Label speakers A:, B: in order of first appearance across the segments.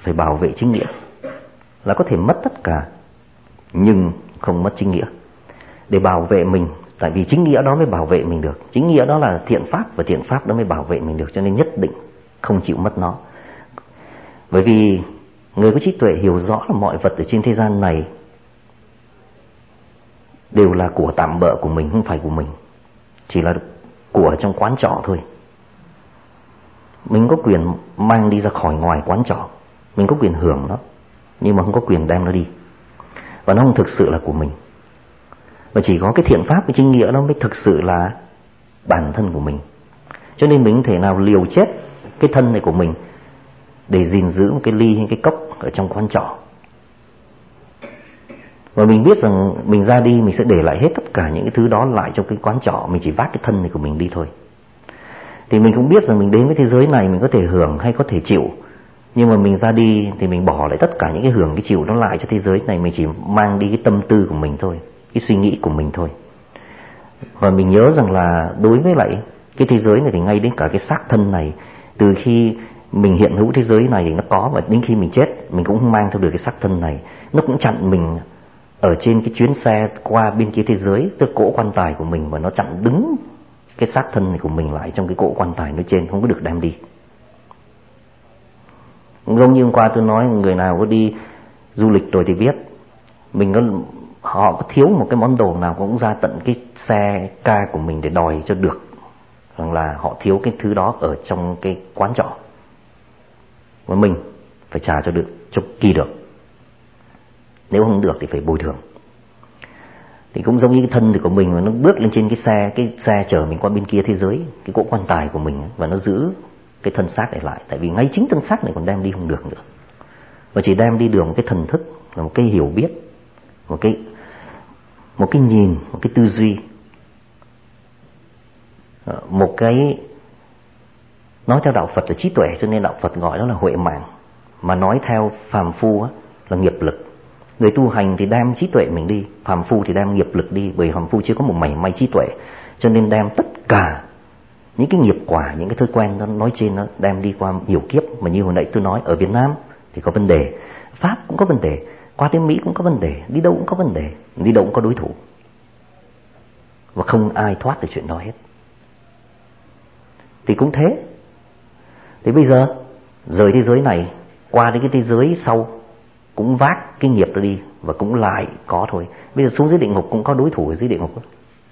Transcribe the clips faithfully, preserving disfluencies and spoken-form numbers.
A: phải bảo vệ chính nghĩa, là có thể mất tất cả nhưng không mất chính nghĩa. Để bảo vệ mình, tại vì chính nghĩa đó mới bảo vệ mình được, chính nghĩa đó là thiện pháp, và thiện pháp đó mới bảo vệ mình được, cho nên nhất định không chịu mất nó. Bởi vì người có trí tuệ hiểu rõ là mọi vật ở trên thế gian này đều là của tạm bợ của mình, không phải của mình, chỉ là của trong quán trọ thôi. Mình có quyền mang đi ra khỏi ngoài quán trọ, mình có quyền hưởng nó, nhưng mà không có quyền đem nó đi, và nó không thực sự là của mình. Và chỉ có cái thiện pháp, cái chính nghĩa nó mới thực sự là bản thân của mình. Cho nên mình không thể nào liều chết cái thân này của mình để gìn giữ một cái ly hay cái cốc ở trong quán trọ. Và mình biết rằng mình ra đi mình sẽ để lại hết tất cả những cái thứ đó lại trong cái quán trọ, mình chỉ vác cái thân này của mình đi thôi. Thì mình cũng biết rằng mình đến với thế giới này mình có thể hưởng hay có thể chịu, nhưng mà mình ra đi thì mình bỏ lại tất cả những cái hưởng cái chịu nó lại cho thế giới này, mình chỉ mang đi cái tâm tư của mình thôi, cái suy nghĩ của mình thôi. Và mình nhớ rằng là đối với lại cái thế giới này thì ngay đến cả cái xác thân này, từ khi mình hiện hữu thế giới này thì nó có, và đến khi mình chết mình cũng không mang theo được cái xác thân này. Nó cũng chặn mình ở trên cái chuyến xe qua bên kia thế giới, tức cỗ quan tài của mình, và nó chặn đứng cái xác thân này của mình lại trong cái cỗ quan tài nói trên, không có được đem đi. Giống như hôm qua tôi nói, người nào có đi du lịch rồi thì biết, mình có, họ có thiếu một cái món đồ nào cũng ra tận cái xe ca của mình để đòi cho được, rằng là họ thiếu cái thứ đó ở trong cái quán trọ, và mình phải trả cho được, cho kỳ được. Nếu không được thì phải bồi thường. Thì cũng giống như cái thân của mình mà nó bước lên trên cái xe, cái xe chở mình qua bên kia thế giới, cái cỗ quan tài của mình, và nó giữ cái thân xác này lại, tại vì ngay chính thân xác này còn đem đi không được nữa, và chỉ đem đi được một cái thần thức, là một cái hiểu biết, một cái một cái nhìn, một cái tư duy, một cái, nói theo đạo Phật là trí tuệ, cho nên đạo Phật gọi đó là huệ mạng, mà nói theo phàm phu là nghiệp lực. Người tu hành thì đem trí tuệ mình đi, phàm phu thì đem nghiệp lực đi, bởi phàm phu chưa có một mảy may trí tuệ, cho nên đem tất cả những cái nghiệp quả, những cái thói quen nó nói trên nó đem đi qua nhiều kiếp. Mà như hồi nãy tôi nói, ở Việt Nam thì có vấn đề, Pháp cũng có vấn đề, qua tới Mỹ cũng có vấn đề, đi đâu cũng có vấn đề, đi đâu cũng có đối thủ, và không ai thoát được chuyện đó hết. Thì cũng thế. Thì bây giờ rời thế giới này qua đến cái thế giới sau cũng vác cái nghiệp đó đi, và cũng lại có thôi. Bây giờ xuống dưới địa ngục cũng có đối thủ ở dưới địa ngục đó.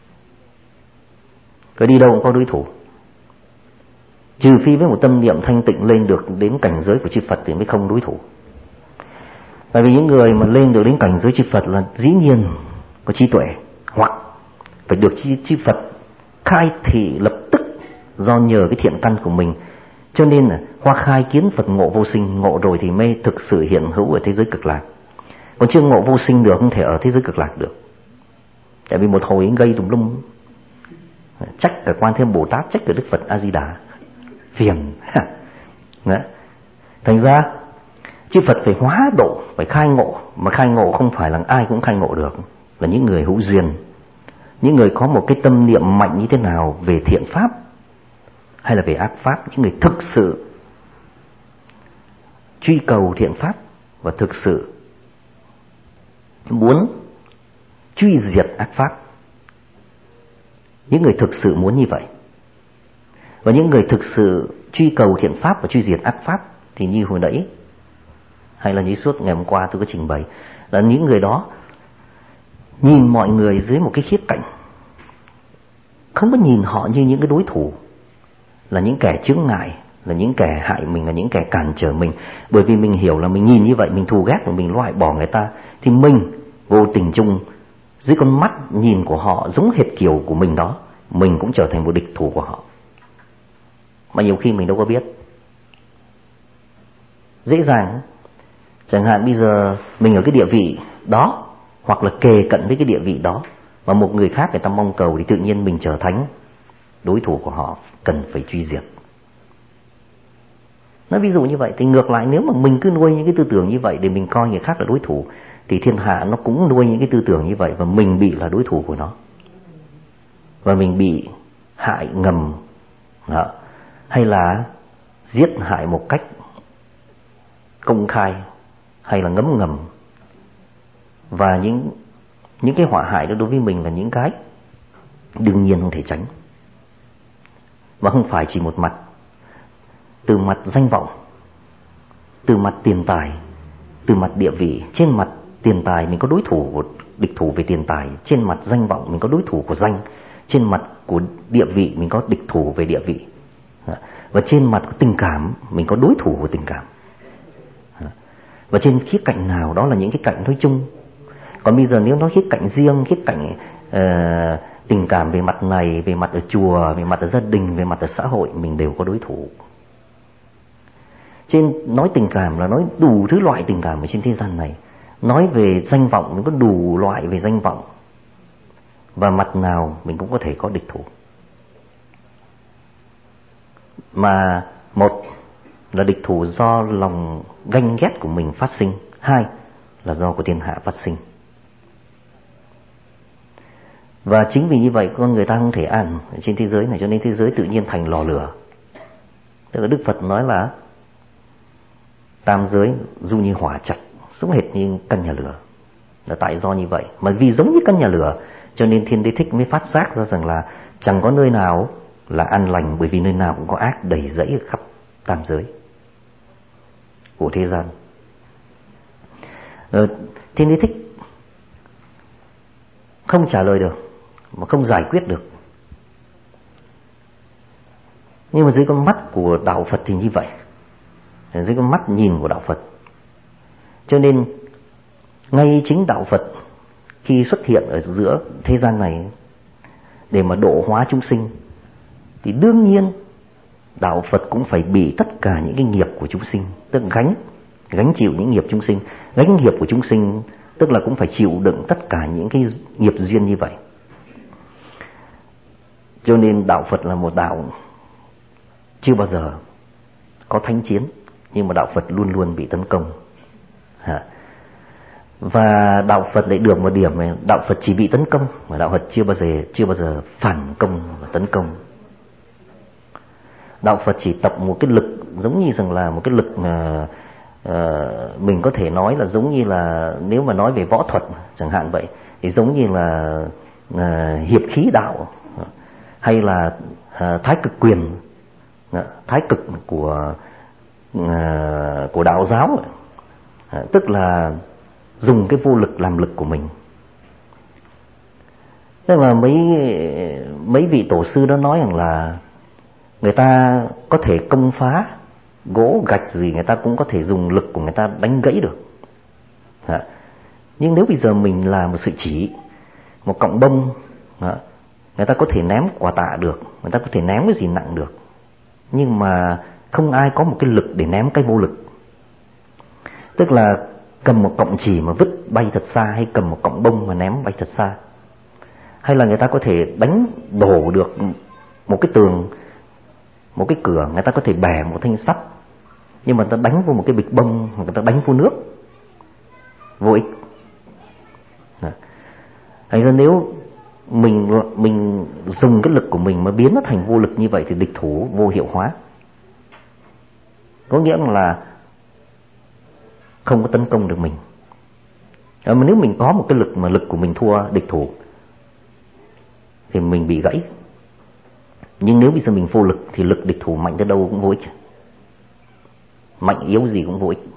A: Rồi đi đâu cũng có đối thủ, trừ phi với một tâm niệm thanh tịnh lên được đến cảnh giới của chư Phật thì mới không đối thủ. Tại vì những người mà lên được đến cảnh giới chư Phật là dĩ nhiên có trí tuệ, hoặc phải được chư Phật khai thị lập tức do nhờ cái thiện căn của mình. Cho nên là hoa khai kiến Phật ngộ vô sinh, ngộ rồi thì mới thực sự hiện hữu ở thế giới cực lạc. Còn chưa ngộ vô sinh được không thể ở thế giới cực lạc được. Tại vì một hồi gây tùm lum, trách cả Quan Thế Âm Bồ Tát, trách cả Đức Phật A Di Đà, phiền. Đấy. Thành ra chư Phật phải hóa độ, phải khai ngộ, mà khai ngộ không phải là ai cũng khai ngộ được, là những người hữu duyên, những người có một cái tâm niệm mạnh như thế nào về thiện pháp hay là về ác pháp, những người thực sự truy cầu thiện pháp và thực sự muốn truy diệt ác pháp. Những người thực sự muốn như vậy. Và những người thực sự truy cầu thiện pháp và truy diệt ác pháp thì như hồi nãy hay là như suốt ngày hôm qua tôi có trình bày, là những người đó nhìn mọi người dưới một cái khía cạnh, không có nhìn họ như những cái đối thủ, là những kẻ chướng ngại, là những kẻ hại mình, là những kẻ cản trở mình. Bởi vì mình hiểu là mình nhìn như vậy, mình thù ghét và mình loại bỏ người ta, thì mình vô tình chung dưới con mắt nhìn của họ giống hệt kiểu của mình đó, mình cũng trở thành một địch thủ của họ. Mà nhiều khi mình đâu có biết. Dễ dàng, chẳng hạn bây giờ mình ở cái địa vị đó, hoặc là kề cận với cái địa vị đó, mà một người khác người ta mong cầu, thì tự nhiên mình trở thành đối thủ của họ, cần phải truy diệt. Nói ví dụ như vậy, thì ngược lại nếu mà mình cứ nuôi những cái tư tưởng như vậy để mình coi người khác là đối thủ, thì thiên hạ nó cũng nuôi những cái tư tưởng như vậy, và mình bị là đối thủ của nó, và mình bị hại ngầm đó, hay là giết hại một cách công khai hay là ngấm ngầm. Và những những cái họa hại đó đối với mình là những cái đương nhiên không thể tránh. Và không phải chỉ một mặt, từ mặt danh vọng, từ mặt tiền tài, từ mặt địa vị. Trên mặt tiền tài mình có đối thủ của địch thủ về tiền tài, trên mặt danh vọng mình có đối thủ của danh, trên mặt của địa vị mình có địch thủ về địa vị, và trên mặt của tình cảm mình có đối thủ của tình cảm. Và trên khía cạnh nào đó là những cái cạnh nói chung. Còn bây giờ nếu nói khía cạnh riêng, khía cạnh uh, tình cảm về mặt này, về mặt ở chùa, về mặt ở gia đình, về mặt ở xã hội, mình đều có đối thủ. Trên nói tình cảm là nói đủ thứ loại tình cảm ở trên thế gian này. Nói về danh vọng mình có đủ loại về danh vọng, và mặt nào mình cũng có thể có địch thủ. Mà một là địch thủ do lòng ganh ghét của mình phát sinh, hai là do của thiên hạ phát sinh. Và chính vì như vậy con người ta không thể an trên thế giới này, cho nên thế giới tự nhiên thành lò lửa. Tức là Đức Phật nói là tam giới du như hỏa chặt, giống hệt như căn nhà lửa. Là tại do như vậy, mà vì giống như căn nhà lửa cho nên Thiên Đế Thích mới phát giác ra rằng là chẳng có nơi nào là an lành, bởi vì nơi nào cũng có ác đầy rẫy ở khắp tam giới của thế gian. Ờ, Thiên Đế Thích không trả lời được, mà không giải quyết được. Nhưng mà dưới con mắt của đạo Phật thì như vậy, dưới con mắt nhìn của đạo Phật. Cho nên ngay chính đạo Phật khi xuất hiện ở giữa thế gian này để mà độ hóa chúng sinh, thì đương nhiên đạo Phật cũng phải bị tất cả những cái nghiệp của chúng sinh, tức là gánh gánh chịu những nghiệp chúng sinh. Gánh nghiệp của chúng sinh tức là cũng phải chịu đựng tất cả những cái nghiệp duyên như vậy. Cho nên đạo Phật là một đạo chưa bao giờ có thánh chiến, nhưng mà đạo Phật luôn luôn bị tấn công. Và đạo Phật lại được một điểm là đạo Phật chỉ bị tấn công, mà đạo Phật chưa bao giờ chưa bao giờ phản công và tấn công. Đạo Phật chỉ tập một cái lực giống như rằng là một cái lực mà uh, mình có thể nói là giống như là nếu mà nói về võ thuật chẳng hạn vậy, thì giống như là uh, hiệp khí đạo, hay là uh, thái cực quyền, uh, thái cực của uh, của đạo giáo, uh, tức là dùng cái vô lực làm lực của mình. Thế mà mấy mấy vị tổ sư đó nói rằng là người ta có thể công phá gỗ gạch gì, người ta cũng có thể dùng lực của người ta đánh gãy được. Đó. Nhưng nếu bây giờ mình là một sợi chỉ, một cọng bông, đó, người ta có thể ném quả tạ được, người ta có thể ném cái gì nặng được, nhưng mà không ai có một cái lực để ném cái vô lực. Tức là cầm một cọng chỉ mà vứt bay thật xa, hay cầm một cọng bông mà ném bay thật xa. Hay là người ta có thể đánh đổ được một cái tường, một cái cửa, người ta có thể bẻ một thanh sắt, nhưng mà người ta đánh vô một cái bịch bông, người ta đánh vô nước, vô ích. Hay là nếu mình mình dùng cái lực của mình mà biến nó thành vô lực như vậy thì địch thủ vô hiệu hóa. Có nghĩa là không có tấn công được mình. Mà nếu mình có một cái lực mà lực của mình thua địch thủ thì mình bị gãy. Nhưng nếu bây giờ mình vô lực thì lực địch thủ mạnh tới đâu cũng vô ích, mạnh yếu gì cũng vô ích.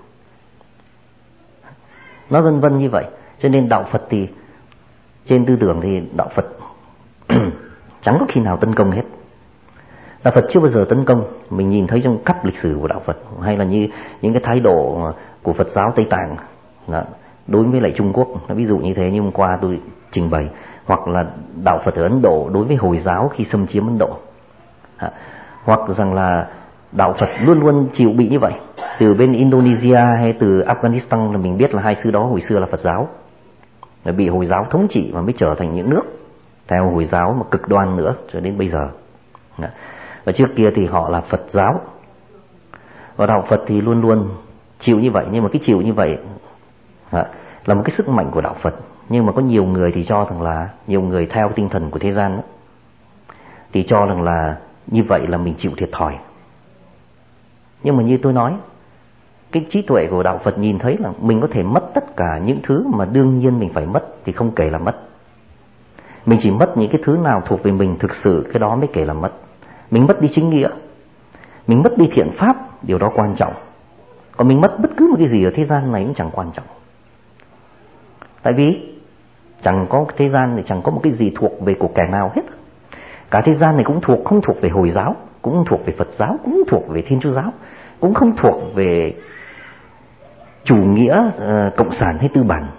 A: Nó vân vân như vậy. Cho nên đạo Phật thì trên tư tưởng thì đạo Phật chẳng có khi nào tấn công hết. Đạo Phật chưa bao giờ tấn công. Mình nhìn thấy trong khắp lịch sử của đạo Phật, hay là như những cái thái độ của Phật giáo Tây Tạng đó, đối với lại Trung Quốc, ví dụ như thế như hôm qua tôi trình bày, hoặc là đạo Phật ở Ấn Độ đối với Hồi giáo khi xâm chiếm Ấn Độ, hoặc rằng là đạo Phật luôn luôn chịu bị như vậy. Từ bên Indonesia hay từ Afghanistan là mình biết là hai xứ đó hồi xưa là Phật giáo, là bị Hồi giáo thống trị và mới trở thành những nước theo Hồi giáo mà cực đoan nữa cho đến bây giờ. Và trước kia thì họ là Phật giáo, và đạo Phật thì luôn luôn chịu như vậy. Nhưng mà cái chịu như vậy là một cái sức mạnh của đạo Phật. Nhưng mà có nhiều người thì cho rằng là, nhiều người theo tinh thần của thế gian đó, thì cho rằng là như vậy là mình chịu thiệt thòi. Nhưng mà như tôi nói, cái trí tuệ của đạo Phật nhìn thấy là mình có thể mất tất cả những thứ mà đương nhiên mình phải mất thì không kể là mất. Mình chỉ mất những cái thứ nào thuộc về mình thực sự, cái đó mới kể là mất. Mình mất đi chính nghĩa, mình mất đi thiện pháp, điều đó quan trọng. Còn mình mất bất cứ một cái gì ở thế gian này cũng chẳng quan trọng. Tại vì chẳng có thế gian này chẳng có một cái gì thuộc về của kẻ nào hết. Cả thế gian này cũng thuộc không thuộc về Hồi giáo, cũng không thuộc về Phật giáo, cũng không thuộc về Thiên Chúa giáo, cũng không thuộc về chủ nghĩa uh, cộng sản hay tư bản.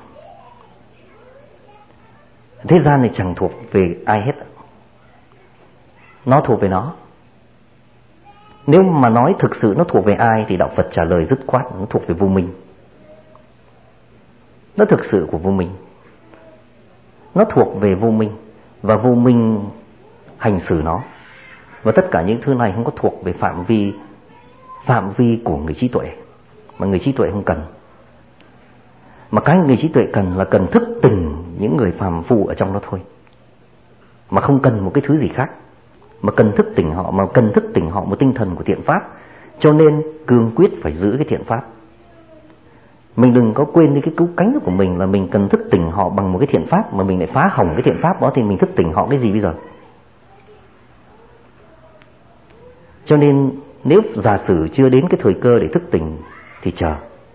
A: Thế gian này chẳng thuộc về ai hết, nó thuộc về nó. Nếu mà nói thực sự nó thuộc về ai thì đạo Phật trả lời dứt khoát, nó thuộc về vô minh. Nó thực sự của vô minh, nó thuộc về vô minh, và vô minh hành xử nó. Và tất cả những thứ này không có thuộc về phạm vi phạm vi của người trí tuệ, mà người trí tuệ không cần. Mà cái người trí tuệ cần là cần thức tỉnh những người phàm phu ở trong đó thôi, mà không cần một cái thứ gì khác, mà cần thức tỉnh họ, mà cần thức tỉnh họ một tinh thần của thiện pháp. Cho nên cương quyết phải giữ cái thiện pháp. Mình đừng có quên đi cái cứu cánh của mình là mình cần thức tỉnh họ bằng một cái thiện pháp, mà mình lại phá hỏng cái thiện pháp đó thì mình thức tỉnh họ cái gì bây giờ? Cho nên nếu giả sử chưa đến cái thời cơ để thức tỉnh thì chờ,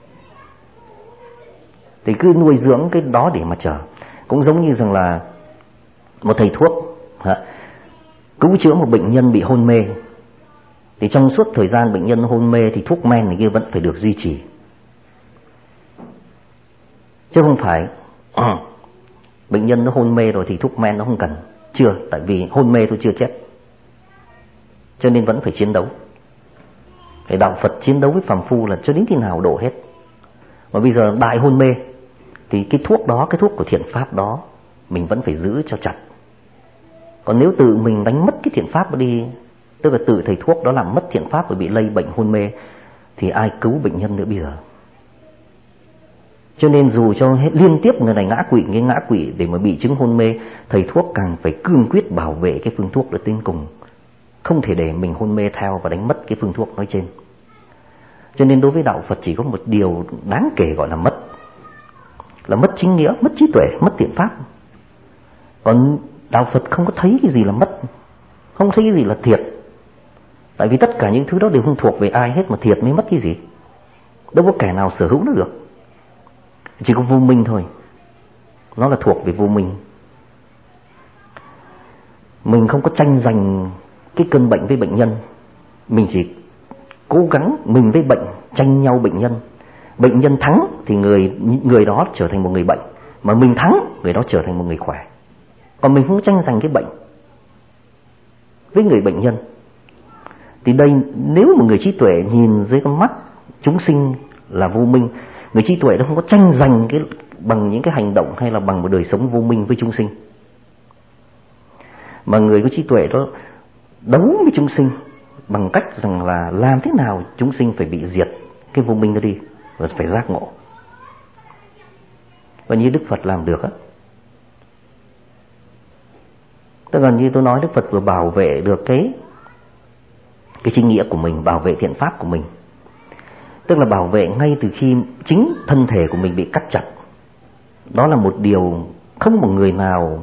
A: thì cứ nuôi dưỡng cái đó để mà chờ. Cũng giống như rằng là một thầy thuốc cứu chữa một bệnh nhân bị hôn mê, thì trong suốt thời gian bệnh nhân hôn mê thì thuốc men này kia vẫn phải được duy trì, chứ không phải bệnh nhân nó hôn mê rồi thì thuốc men nó không cần. Chưa, tại vì hôn mê tôi chưa chết, cho nên vẫn phải chiến đấu. Để đạo Phật chiến đấu với phàm phu là cho đến khi nào độ hết. Mà bây giờ đại hôn mê thì cái thuốc đó, cái thuốc của thiện pháp đó mình vẫn phải giữ cho chặt. Còn nếu tự mình đánh mất cái thiện pháp đó đi, tức là tự thầy thuốc đó làm mất thiện pháp và bị lây bệnh hôn mê, thì ai cứu bệnh nhân nữa bây giờ? Cho nên dù cho hết liên tiếp người này ngã quỵ, người ngã quỵ để mà bị chứng hôn mê, thầy thuốc càng phải cương quyết bảo vệ cái phương thuốc đó đến cùng, không thể để mình hôn mê theo và đánh mất cái phương thuốc nói trên. Cho nên đối với đạo Phật chỉ có một điều đáng kể gọi là mất, là mất chính nghĩa, mất trí tuệ, mất thiện pháp. Còn đạo Phật không có thấy cái gì là mất, không thấy cái gì là thiệt. Tại vì tất cả những thứ đó đều không thuộc về ai hết, mà thiệt mới mất cái gì? Đâu có kẻ nào sở hữu nó được. Chỉ có vô minh thôi, nó là thuộc về vô minh. Mình không có tranh giành cái cơn bệnh với bệnh nhân, mình chỉ cố gắng mình với bệnh tranh nhau bệnh nhân. Bệnh nhân thắng thì người người đó trở thành một người bệnh, mà mình thắng người đó trở thành một người khỏe. Còn mình không tranh giành cái bệnh với người bệnh nhân. Thì đây, nếu một người trí tuệ nhìn dưới con mắt chúng sinh là vô minh, người trí tuệ nó không có tranh giành cái bằng những cái hành động hay là bằng một đời sống vô minh với chúng sinh, mà người có trí tuệ đó đấu với chúng sinh bằng cách rằng là làm thế nào chúng sinh phải bị diệt cái vô minh đó đi, và phải giác ngộ. Và như Đức Phật làm được á, tức là như tôi nói, Đức Phật vừa bảo vệ được cái cái chính nghĩa của mình, bảo vệ thiện pháp của mình, tức là bảo vệ ngay từ khi chính thân thể của mình bị cắt chặt. Đó là một điều không một người nào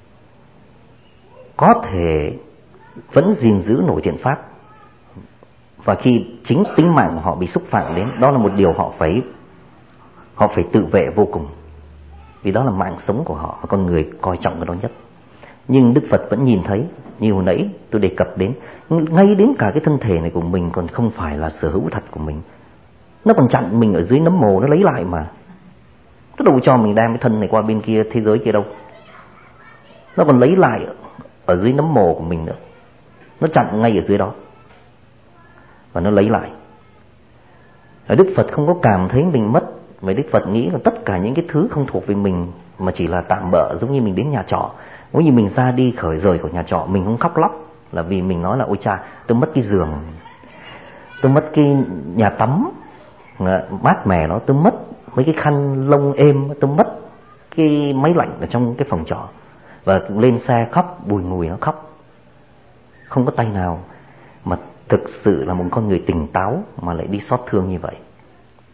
A: có thể vẫn gìn giữ nổi thiện pháp. Và khi chính tính mạng của họ bị xúc phạm đến, đó là một điều họ phải họ phải tự vệ vô cùng, vì đó là mạng sống của họ và con người coi trọng cái đó nhất. Nhưng Đức Phật vẫn nhìn thấy, như hồi nãy tôi đề cập đến, ngay đến cả cái thân thể này của mình còn không phải là sở hữu thật của mình. Nó còn chặn mình ở dưới nấm mồ, nó lấy lại mà. Nó đâu cho mình đem cái thân này qua bên kia, thế giới kia đâu. Nó còn lấy lại ở dưới nấm mồ của mình nữa. Nó chặn ngay ở dưới đó và nó lấy lại. Và Đức Phật không có cảm thấy mình mất, mà Đức Phật nghĩ là tất cả những cái thứ không thuộc về mình mà chỉ là tạm bợ. Giống như mình đến nhà trọ, giống như mình ra đi khởi rời của nhà trọ, mình không khóc lóc là vì mình nói là ôi cha, tôi mất cái giường, tôi mất cái nhà tắm mát mẻ đó, tôi mất mấy cái khăn lông êm, tôi mất cái máy lạnh ở trong cái phòng trọ, và lên xe khóc, bùi ngùi nó khóc. Không có tay nào mà thực sự là một con người tỉnh táo mà lại đi xót thương như vậy.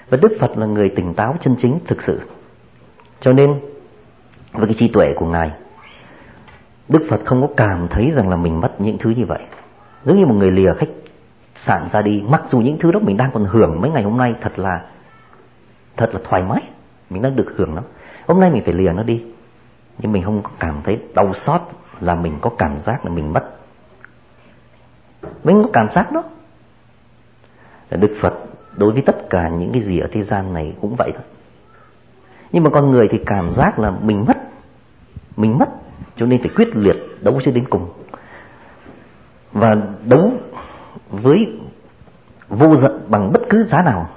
A: Và Đức Phật là người tỉnh táo chân chính thực sự. Cho nên với cái trí tuệ của Ngài, Đức Phật không có cảm thấy rằng là mình mất những thứ như vậy. Giống như một người lìa khách sạn ra đi, mặc dù những thứ đó mình đang còn hưởng mấy ngày hôm nay thật là thật là thoải mái, mình đang được hưởng nó. Hôm nay mình phải lìa nó đi, nhưng mình không có cảm thấy đau xót là mình có cảm giác là mình mất. Mình có cảm giác đó. Đức Phật đối với tất cả những cái gì ở thế gian này cũng vậy thôi. Nhưng mà con người thì cảm giác là mình mất, mình mất, cho nên phải quyết liệt đấu cho đến cùng. Và đấu với vô giận bằng bất cứ giá nào,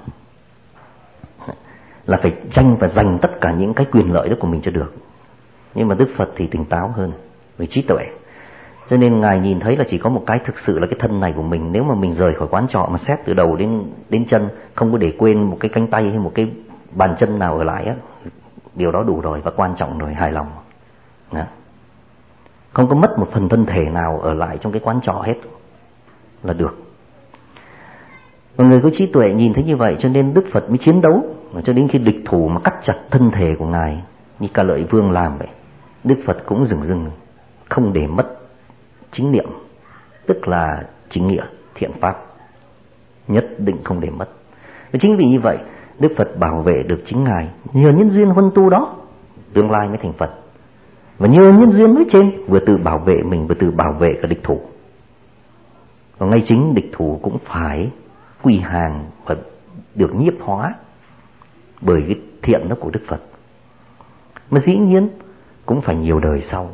A: là phải tranh và giành tất cả những cái quyền lợi đó của mình cho được. Nhưng mà Đức Phật thì tỉnh táo hơn với trí tuệ, cho nên Ngài nhìn thấy là chỉ có một cái thực sự là cái thân này của mình. Nếu mà mình rời khỏi quán trọ mà xét từ đầu đến đến chân, không có để quên một cái cánh tay hay một cái bàn chân nào ở lại á, điều đó đủ rồi và quan trọng rồi, hài lòng đó. Không có mất một phần thân thể nào ở lại trong cái quán trọ hết là được. Và người có trí tuệ nhìn thấy như vậy, cho nên Đức Phật mới chiến đấu, cho đến khi địch thủ mà cắt chặt thân thể của Ngài như Ca Lợi Vương làm vậy, Đức Phật cũng dừng dừng, không để mất chính niệm, tức là chính nghĩa, thiện pháp, nhất định không để mất. Và chính vì như vậy Đức Phật bảo vệ được chính Ngài. Nhờ nhân duyên huân tu đó, tương lai mới thành Phật. Và nhờ nhân duyên nói trên, vừa tự bảo vệ mình, vừa tự bảo vệ cả địch thủ. Và ngay chính địch thủ cũng phải quy hàng và được nhiếp hóa bởi cái thiện đó của Đức Phật. Mà dĩ nhiên cũng phải nhiều đời sau,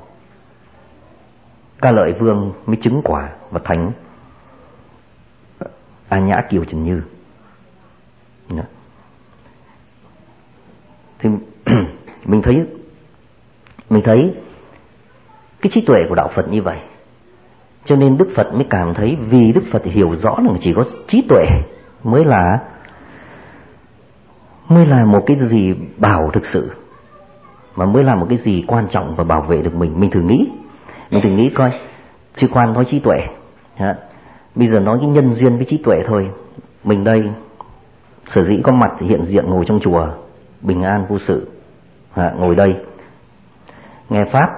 A: Ca Lợi Vương mới chứng quả và thành A Nhã Kiều Trần Như. Thì mình thấy mình thấy cái trí tuệ của đạo Phật như vậy, cho nên Đức Phật mới cảm thấy, vì Đức Phật hiểu rõ là chỉ có trí tuệ mới là mới là một cái gì bảo thực sự, mà mới là một cái gì quan trọng và bảo vệ được mình. Mình thử nghĩ, mình thử nghĩ coi, chứ khoan nói trí tuệ, bây giờ nói cái nhân duyên với trí tuệ thôi. Mình đây sở dĩ có mặt hiện diện ngồi trong chùa bình an vô sự, ngồi đây nghe pháp.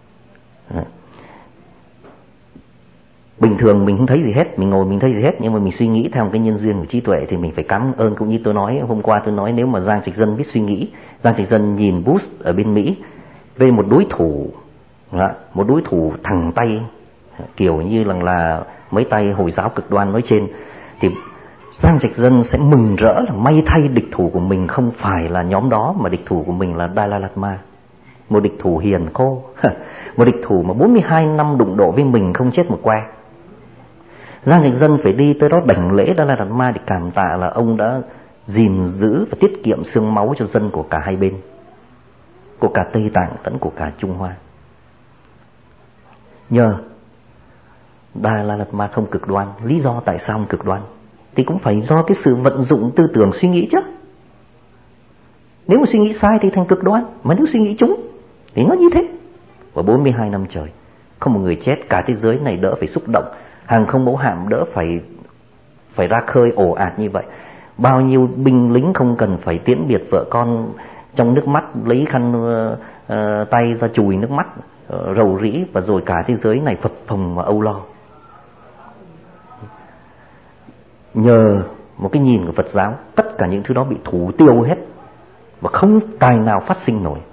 A: Bình thường mình không thấy gì hết, mình ngồi mình thấy gì hết, nhưng mà mình suy nghĩ theo một cái nhân duyên của trí tuệ thì mình phải cảm ơn. Cũng như tôi nói hôm qua, tôi nói nếu mà Giang Trạch Dân biết suy nghĩ, Giang Trạch Dân nhìn Bush ở bên Mỹ về một đối thủ, một đối thủ thẳng tay kiểu như là, là mấy tay Hồi giáo cực đoan nói trên, thì Giang Trạch Dân sẽ mừng rỡ là may thay địch thủ của mình không phải là nhóm đó, mà địch thủ của mình là Dalai Lama, một địch thủ hiền khô, một địch thủ mà bốn mươi hai năm đụng độ với mình không chết một que. Giang Trạch Dân phải đi tới đó đảnh lễ Dalai Lama để cảm tạ là ông đã gìn giữ và tiết kiệm xương máu cho dân của cả hai bên, của cả Tây Tạng lẫn của cả Trung Hoa. Nhờ Dalai Lama không cực đoan. Lý do tại sao không cực đoan thì cũng phải do cái sự vận dụng tư tưởng suy nghĩ chứ. Nếu mà suy nghĩ sai thì thành cực đoan, mà nếu suy nghĩ trúng thì nó như thế. Và bốn mươi hai năm trời không một người chết, cả thế giới này đỡ phải xúc động, hàng không mẫu hạm đỡ phải phải ra khơi ồ ạt như vậy, bao nhiêu binh lính không cần phải tiễn biệt vợ con trong nước mắt, lấy khăn uh, tay ra chùi nước mắt, uh, rầu rĩ, và rồi cả thế giới này phập phồng và âu lo. Nhờ một cái nhìn của Phật giáo, tất cả những thứ đó bị thủ tiêu hết và không tài nào phát sinh nổi.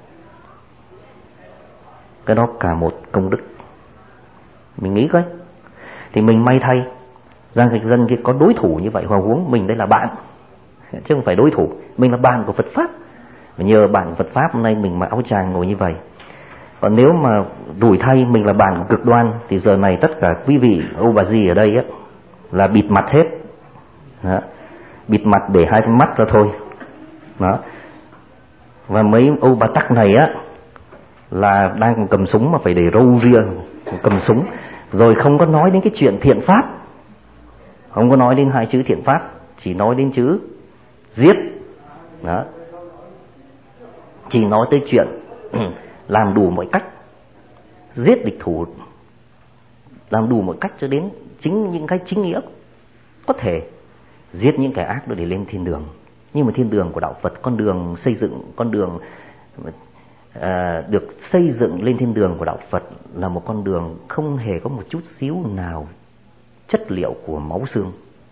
A: Cái đó cả một công đức. Mình nghĩ coi, thì mình may thay Giang Trạch Dân kia có đối thủ như vậy, hòa huống mình đây là bạn chứ không phải đối thủ, mình là bạn của Phật pháp. Và nhờ bạn của Phật pháp hôm nay mình mặc áo tràng ngồi như vậy. Còn nếu mà rủi thay mình là bạn của cực đoan thì giờ này tất cả quý vị Âu Bà Di ở đây á là bịt mặt hết. Đó. Bịt mặt để hai con mắt ra thôi. Đó. Và mấy Âu Bà Tắc này á là đang cầm súng mà phải để râu ria cầm súng, rồi không có nói đến cái chuyện thiện pháp, không có nói đến hai chữ thiện pháp, chỉ nói đến chữ giết. Đó. Chỉ nói tới chuyện làm đủ mọi cách giết địch thủ, làm đủ mọi cách cho đến chính những cái chính nghĩa có thể giết những kẻ ác đó để lên thiên đường. Nhưng mà thiên đường của đạo Phật, con đường xây dựng, con đường à, được xây dựng lên thiên đường của đạo Phật là một con đường không hề có một chút xíu nào chất liệu của máu xương.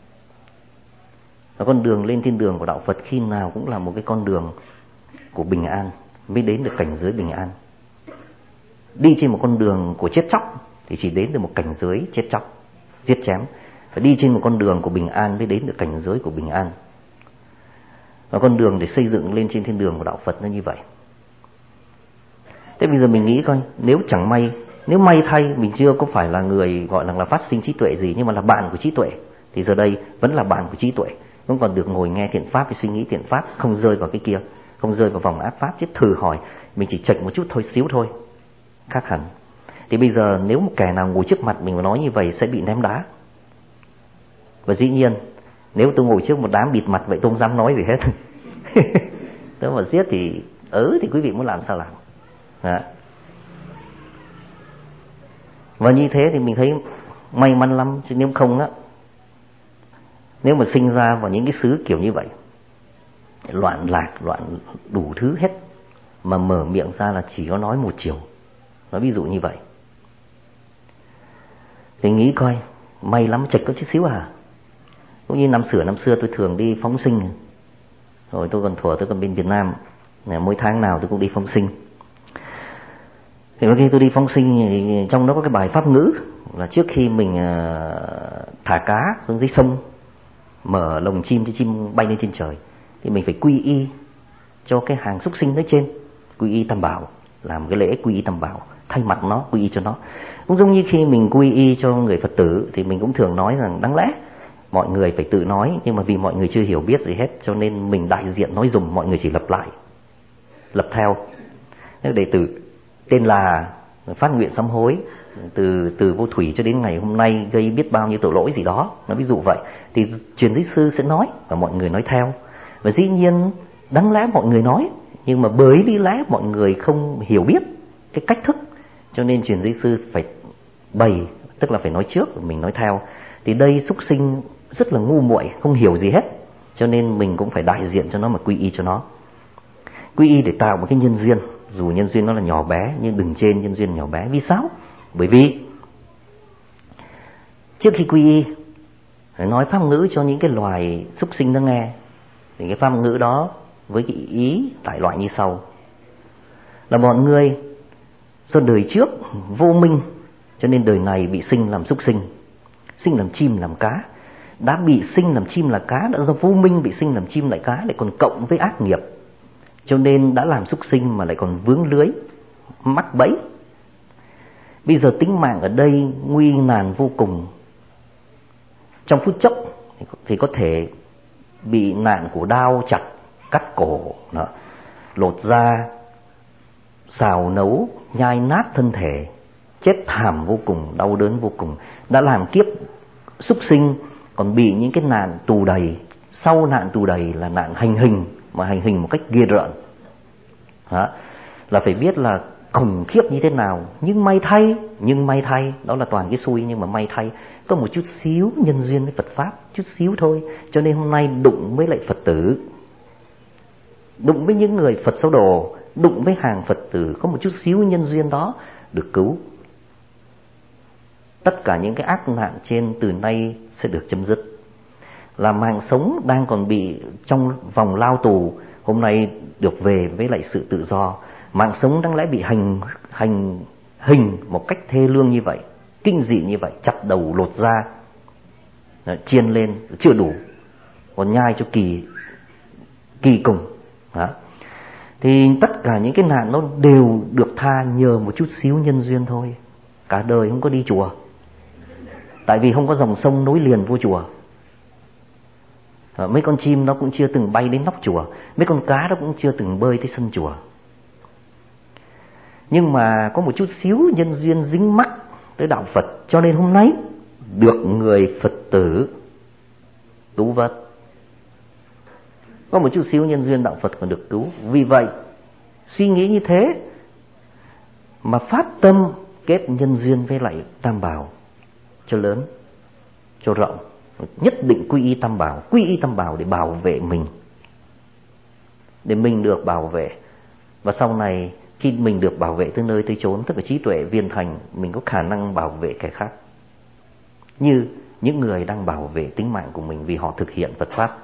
A: Và con đường lên thiên đường của đạo Phật khi nào cũng là một cái con đường của bình an, mới đến được cảnh giới bình an. Đi trên một con đường của chết chóc thì chỉ đến được một cảnh giới chết chóc, giết chém. Phải đi trên một con đường của bình an mới đến được cảnh giới của bình an. Và con đường để xây dựng lên trên thiên đường của đạo Phật nó như vậy. Thế bây giờ mình nghĩ coi, nếu chẳng may, nếu may thay mình chưa có phải là người gọi là, là phát sinh trí tuệ gì, nhưng mà là bạn của trí tuệ, thì giờ đây vẫn là bạn của trí tuệ, vẫn còn được ngồi nghe thiện pháp, suy nghĩ thiện pháp, không rơi vào cái kia, không rơi vào vòng ác pháp. Chứ thử hỏi mình chỉ chệch một chút thôi, xíu thôi, khác hẳn. Thì bây giờ nếu một kẻ nào ngồi trước mặt mình mà nói như vậy sẽ bị ném đá. Và dĩ nhiên nếu tôi ngồi trước một đám bịt mặt vậy tôi không dám nói gì hết. Nếu mà giết thì ừ thì quý vị muốn làm sao làm. Đó. Và như thế thì mình thấy may mắn lắm, chứ nếu không á, nếu mà sinh ra vào những cái xứ kiểu như vậy, loạn lạc, loạn đủ thứ hết, mà mở miệng ra là chỉ có nói một chiều, nói ví dụ như vậy, thì nghĩ coi, may lắm chệch có chút xíu à. Cũng như năm xưa năm xưa tôi thường đi phóng sinh, rồi tôi còn thuở tôi còn bên Việt Nam, mỗi tháng nào tôi cũng đi phóng sinh. Thì khi tôi đi phóng sinh thì trong đó có cái bài pháp ngữ là trước khi mình thả cá xuống dưới sông, mở lồng chim cho chim bay lên trên trời, thì mình phải quy y cho cái hàng súc sinh nói trên, quy y tam bảo, làm cái lễ quy y tam bảo, thay mặt nó, quy y cho nó. Cũng giống như khi mình quy y cho người Phật tử thì mình cũng thường nói rằng đáng lẽ mọi người phải tự nói, nhưng mà vì mọi người chưa hiểu biết gì hết cho nên mình đại diện nói dùm, mọi người chỉ lập lại, lập theo. Đệ tử tên là phát nguyện sám hối từ từ vô thủy cho đến ngày hôm nay gây biết bao nhiêu tội lỗi gì đó, nó ví dụ vậy, thì truyền giới sư sẽ nói và mọi người nói theo. Và dĩ nhiên đáng lẽ mọi người nói, nhưng mà bởi lý lẽ mọi người không hiểu biết cái cách thức, cho nên truyền giới sư phải bày, tức là phải nói trước, mình nói theo. Thì đây súc sinh rất là ngu muội, không hiểu gì hết, cho nên mình cũng phải đại diện cho nó mà quy y cho nó. Quy y để tạo một cái nhân duyên, dù nhân duyên nó là nhỏ bé nhưng đừng trên nhân duyên nhỏ bé. Vì sao? Bởi vì trước khi quy y phải nói pháp ngữ cho những cái loài súc sinh nó nghe, thì cái pháp ngữ đó với cái ý đại loại như sau: là bọn ngươi do đời trước vô minh cho nên đời này bị sinh làm súc sinh, sinh làm chim làm cá. Đã bị sinh làm chim là cá, đã do vô minh bị sinh làm chim lại cá, lại còn cộng với ác nghiệp, cho nên đã làm súc sinh mà lại còn vướng lưới, mắc bẫy. Bây giờ tính mạng ở đây nguy nan vô cùng. Trong phút chốc thì có thể bị nạn của đao chặt, cắt cổ, đó, lột da, xào nấu, nhai nát thân thể, chết thảm vô cùng, đau đớn vô cùng. Đã làm kiếp súc sinh còn bị những cái nạn tù đầy. Sau nạn tù đầy là nạn hành hình, mà hành hình một cách ghê rợn. Đó, là phải biết là khủng khiếp như thế nào. Nhưng may thay, nhưng may thay, đó là toàn cái xui, nhưng mà may thay có một chút xíu nhân duyên với Phật Pháp, chút xíu thôi. Cho nên hôm nay đụng với lại Phật tử, đụng với những người Phật giáo đồ, đụng với hàng Phật tử, có một chút xíu nhân duyên đó được cứu. Tất cả những cái ác nạn trên từ nay sẽ được chấm dứt. Là mạng sống đang còn bị trong vòng lao tù, hôm nay được về với lại sự tự do. Mạng sống đáng lẽ bị hành hành hình một cách thê lương như vậy, kinh dị như vậy, chặt đầu lột da, chiên lên chưa đủ, còn nhai cho kỳ kỳ cùng. Đó. Thì tất cả những cái nạn nó đều được tha nhờ một chút xíu nhân duyên thôi. Cả đời không có đi chùa, tại vì không có dòng sông nối liền vô chùa. Mấy con chim nó cũng chưa từng bay đến nóc chùa, mấy con cá nó cũng chưa từng bơi tới sân chùa. Nhưng mà có một chút xíu nhân duyên dính mắc tới đạo Phật, cho nên hôm nay được người Phật tử cứu vớt. Có một chút xíu nhân duyên đạo Phật còn được cứu. Vì vậy suy nghĩ như thế mà phát tâm kết nhân duyên với lại Tam Bảo cho lớn, cho rộng, nhất định quy y Tam Bảo, quy y Tam Bảo để bảo vệ mình, để mình được bảo vệ. Và sau này khi mình được bảo vệ tới nơi tới chốn, tức là trí tuệ viên thành, mình có khả năng bảo vệ kẻ khác như những người đang bảo vệ tính mạng của mình vì họ thực hiện Phật Pháp.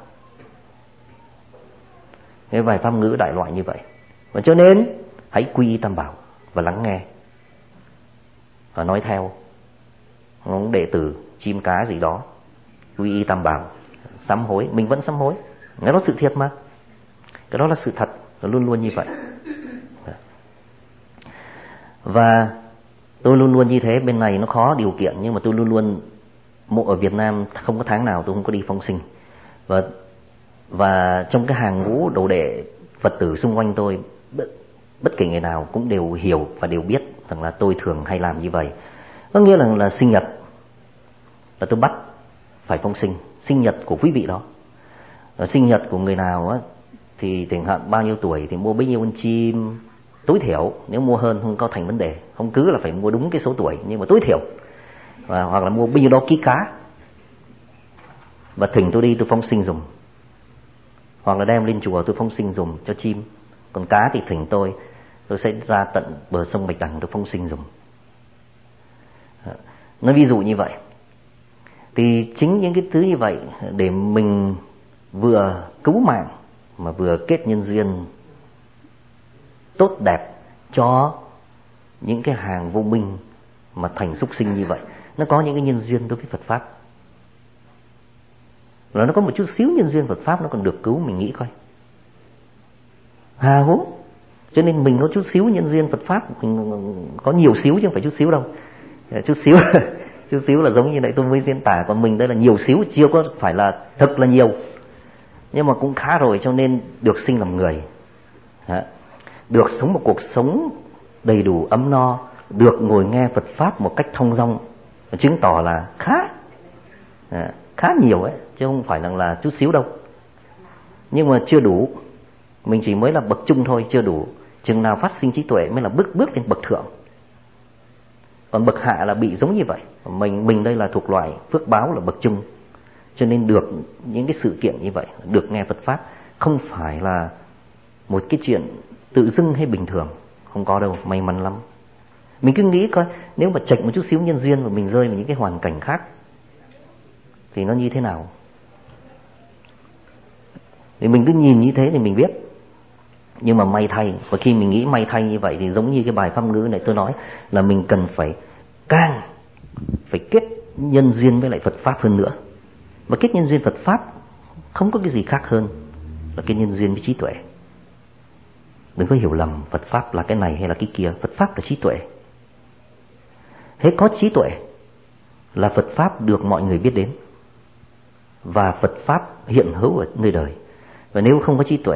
A: Cái vài pháp ngữ đại loại như vậy. Và cho nên hãy quy y Tam Bảo và lắng nghe và nói theo. Ông đệ tử chim cá gì đó, quy y Tam Bảo, sám hối, mình vẫn sám hối. Cái đó sự thiệt mà. Cái đó là sự thật, nó luôn luôn như vậy. Và tôi luôn luôn như thế. Bên này nó khó điều kiện, nhưng mà tôi luôn luôn, ở Việt Nam không có tháng nào tôi không có đi phóng sinh. Và và trong cái hàng ngũ đồ đệ Phật tử xung quanh tôi, bất, bất kể người nào cũng đều hiểu và đều biết rằng là tôi thường hay làm như vậy. Có nghĩa là, là sinh nhật là tôi bắt phải phóng sinh, sinh nhật của quý vị đó. Ở sinh nhật của người nào á, thì chẳng hạn bao nhiêu tuổi thì mua bấy nhiêu con chim tối thiểu, nếu mua hơn không có thành vấn đề, không cứ là phải mua đúng cái số tuổi, nhưng mà tối thiểu. Và hoặc là mua bao nhiêu đó ký cá và thỉnh tôi đi tôi phóng sinh dùng, hoặc là đem lên chùa tôi phóng sinh dùng cho chim. Còn cá thì thỉnh tôi, tôi sẽ ra tận bờ sông Bạch Đằng tôi phóng sinh dùng. Nói ví dụ như vậy. Thì chính những cái thứ như vậy để mình vừa cứu mạng mà vừa kết nhân duyên tốt đẹp cho những cái hàng vô minh mà thành súc sinh như vậy. Nó có những cái nhân duyên đối với Phật Pháp. Rồi nó có một chút xíu nhân duyên Phật Pháp nó còn được cứu, mình nghĩ coi. Hà huống. Cho nên mình có chút xíu nhân duyên Phật Pháp, mình có nhiều xíu chứ không phải chút xíu đâu. Chút xíu chút xíu là giống như nãy tôi mới diễn tả, còn mình đây là nhiều xíu, chưa có phải là thật là nhiều. Nhưng mà cũng khá rồi, cho nên được sinh làm người. Được sống một cuộc sống đầy đủ ấm no, được ngồi nghe Phật Pháp một cách thông dong, chứng tỏ là khá khá nhiều ấy, chứ không phải là, là chút xíu đâu. Nhưng mà chưa đủ, mình chỉ mới là bậc trung thôi, chưa đủ. Chừng nào phát sinh trí tuệ mới là bước bước lên bậc thượng. Còn bậc hạ là bị giống như vậy. Mình mình đây là thuộc loại phước báo là bậc trung, cho nên được những cái sự kiện như vậy, được nghe Phật Pháp không phải là một cái chuyện tự dưng hay bình thường, không có đâu, may mắn lắm. Mình cứ nghĩ coi, nếu mà chệch một chút xíu nhân duyên và mình rơi vào những cái hoàn cảnh khác thì nó như thế nào. Thì mình cứ nhìn như thế thì mình biết. Nhưng mà may thay, và khi mình nghĩ may thay như vậy thì giống như cái bài pháp ngữ này tôi nói là mình cần phải càng phải kết nhân duyên với lại Phật Pháp hơn nữa. Và kết nhân duyên Phật Pháp không có cái gì khác hơn là kết nhân duyên với trí tuệ. Đừng có hiểu lầm Phật Pháp là cái này hay là cái kia. Phật Pháp là trí tuệ. Thế có trí tuệ là Phật Pháp được mọi người biết đến, và Phật Pháp hiện hữu ở nơi đời. Và nếu không có trí tuệ,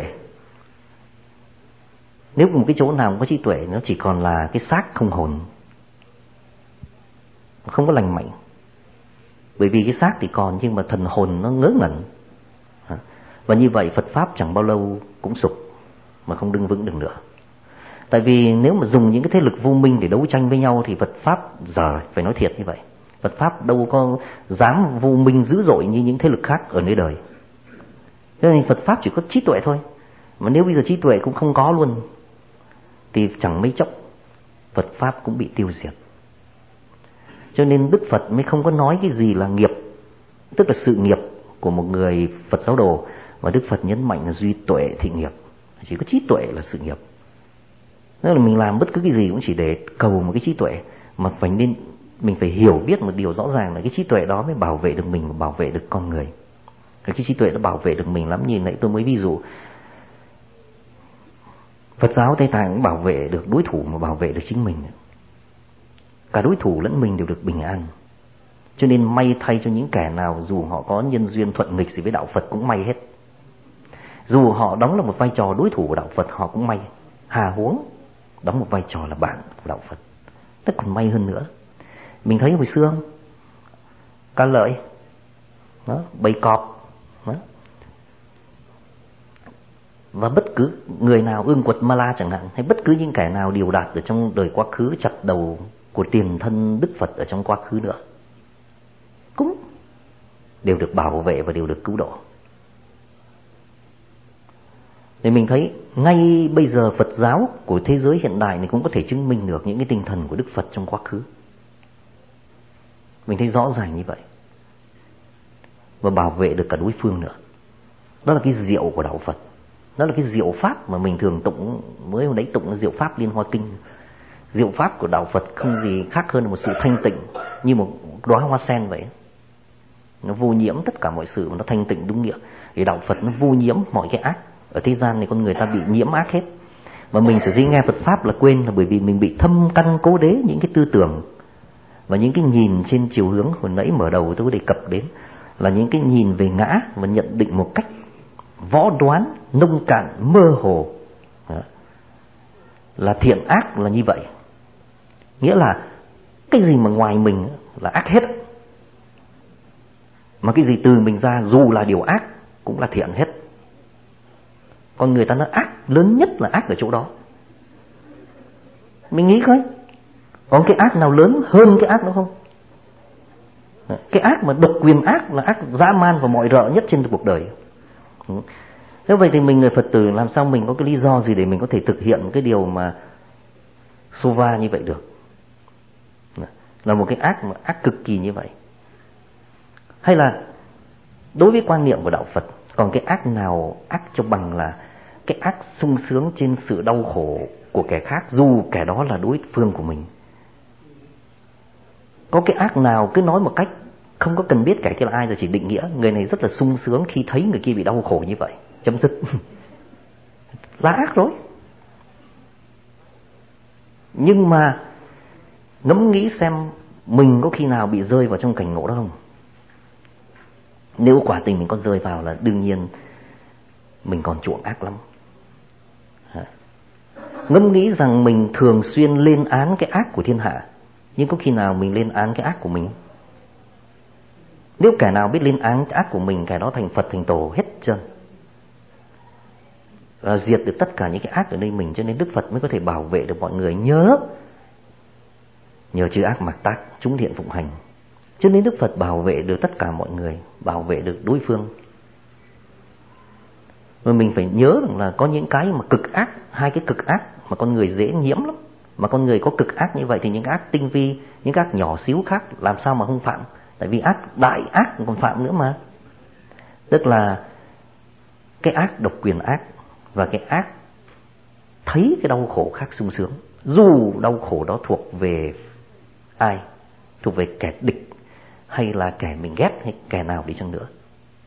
A: nếu một cái chỗ nào không có trí tuệ, nó chỉ còn là cái xác không hồn, không có lành mạnh. Bởi vì cái xác thì còn, nhưng mà thần hồn nó ngớ ngẩn. Và như vậy Phật Pháp chẳng bao lâu cũng sụp mà không đứng vững được nữa. Tại vì nếu mà dùng những cái thế lực vô minh để đấu tranh với nhau thì Phật Pháp giờ phải nói thiệt như vậy, Phật Pháp đâu có dám vô minh dữ dội như những thế lực khác ở nơi đời. Cho nên Phật Pháp chỉ có trí tuệ thôi. Mà nếu bây giờ trí tuệ cũng không có luôn thì chẳng mấy chốc Phật Pháp cũng bị tiêu diệt. Cho nên Đức Phật mới không có nói cái gì là nghiệp, tức là sự nghiệp của một người Phật giáo đồ, mà Đức Phật nhấn mạnh là duy tuệ thị nghiệp. Chỉ có trí tuệ là sự nghiệp. Tức là mình làm bất cứ cái gì cũng chỉ để cầu một cái trí tuệ, mà phải nên mình phải hiểu biết một điều rõ ràng là cái trí tuệ đó mới bảo vệ được mình và bảo vệ được con người. Cái trí tuệ nó bảo vệ được mình lắm. Như nãy tôi mới ví dụ, Phật giáo Tây Tạng cũng bảo vệ được đối thủ mà bảo vệ được chính mình. Cả đối thủ lẫn mình đều được bình an. Cho nên may thay cho những kẻ nào dù họ có nhân duyên thuận nghịch gì với đạo Phật cũng may hết. Dù họ đóng là một vai trò đối thủ của đạo Phật họ cũng may. Hà huống đóng một vai trò là bạn của đạo Phật, nó còn may hơn nữa. Mình thấy hồi xưa không? Ca Lợi đó, bầy cọp đó. Và bất cứ người nào, Ương Quật Ma La chẳng hạn, hay bất cứ những kẻ nào điều đạt ở trong đời quá khứ, chặt đầu của tiền thân Đức Phật ở trong quá khứ nữa, cũng đều được bảo vệ và đều được cứu độ. Thì mình thấy ngay bây giờ Phật giáo của thế giới hiện đại này cũng có thể chứng minh được những cái tinh thần của Đức Phật trong quá khứ. Mình thấy rõ ràng như vậy. Và bảo vệ được cả đối phương nữa. Đó là cái diệu của đạo Phật. Đó là cái diệu pháp mà mình thường tụng, mới hôm đấy tụng là diệu pháp Liên Hoa Kinh. Diệu pháp của đạo Phật không gì khác hơn là một sự thanh tịnh, như một đóa hoa sen vậy. Nó vô nhiễm tất cả mọi sự, nó thanh tịnh đúng nghĩa. Thì đạo Phật nó vô nhiễm mọi cái ác. Ở thế gian này con người ta bị nhiễm ác hết. Mà mình chỉ nghe Phật pháp là quên, là bởi vì mình bị thâm căn cố đế những cái tư tưởng và những cái nhìn trên chiều hướng hồi nãy mở đầu tôi có đề cập đến, là những cái nhìn về ngã và nhận định một cách võ đoán, nông cạn, mơ hồ. Đó. Là thiện ác là như vậy. Nghĩa là cái gì mà ngoài mình là ác hết, mà cái gì từ mình ra dù là điều ác cũng là thiện hết. Con người ta nói ác lớn nhất là ác ở chỗ đó. Mình nghĩ coi, còn cái ác nào lớn hơn cái ác đó không? Cái ác mà độc quyền ác là ác dã man và mọi rợ nhất trên cuộc đời. Thế vậy thì mình người Phật tử làm sao mình có cái lý do gì để mình có thể thực hiện cái điều mà Sova như vậy được? Là một cái ác mà ác cực kỳ như vậy. Hay là đối với quan niệm của đạo Phật, còn cái ác nào ác cho bằng là cái ác sung sướng trên sự đau khổ của kẻ khác, dù kẻ đó là đối phương của mình? Có cái ác nào cứ nói một cách không có cần biết kẻ kia là ai, rồi chỉ định nghĩa người này rất là sung sướng khi thấy người kia bị đau khổ như vậy, chấm dứt. Là ác rồi. Nhưng mà ngẫm nghĩ xem mình có khi nào bị rơi vào trong cảnh ngộ đó không? Nếu quả tình mình có rơi vào là đương nhiên mình còn chuộng ác lắm. Ngẫm nghĩ rằng mình thường xuyên lên án cái ác của thiên hạ, nhưng có khi nào mình lên án cái ác của mình? Nếu kẻ nào biết lên án cái ác của mình, kẻ đó thành Phật thành Tổ hết trơn, và diệt được tất cả những cái ác ở nơi mình. Cho nên Đức Phật mới có thể bảo vệ được mọi người. Nhớ Nhờ chư ác mạt tác, chúng thiện phụng hành. Cho nên Đức Phật bảo vệ được tất cả mọi người, bảo vệ được đối phương. Mà mình phải nhớ rằng là có những cái mà cực ác, hai cái cực ác mà con người dễ nhiễm lắm. Mà con người có cực ác như vậy thì những ác tinh vi, những ác nhỏ xíu khác làm sao mà không phạm? Tại vì ác đại ác còn phạm nữa mà. Tức là cái ác độc quyền ác và cái ác thấy cái đau khổ khác sung sướng, dù đau khổ đó thuộc về ai, thuộc về kẻ địch hay là kẻ mình ghét hay kẻ nào đi chăng nữa.